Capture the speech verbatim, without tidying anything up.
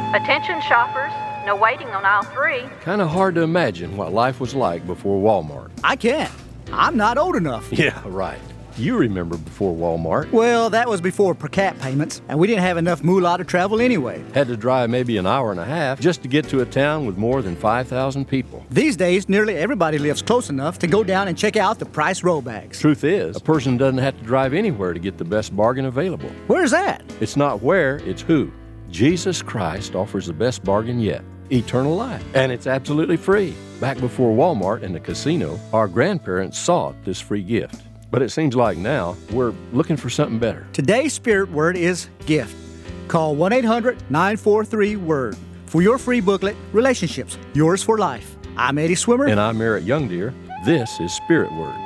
Attention shoppers, no waiting on aisle three. Kind of hard to imagine what life was like before Walmart. I can't. I'm not old enough. Yeah, right. You remember before Walmart. Well, that was before per cap payments, and we didn't have enough moolah to travel anyway. Had to drive maybe an hour and a half just to get to a town with more than five thousand people. These days, nearly everybody lives close enough to go down and check out the Price Rollbacks. Truth is, a person doesn't have to drive anywhere to get the best bargain available. Where's that? It's not where, it's who. Jesus Christ offers the best bargain yet. Eternal life. And it's absolutely free. Back before Walmart and the casino, our grandparents sought this free gift. But it seems like now we're looking for something better. Today's spirit word is gift. Call one eight hundred nine four three word for your free booklet, Relationships, Yours for Life. I'm Eddie Swimmer. And I'm Merritt Youngdeer. This is Spirit Word.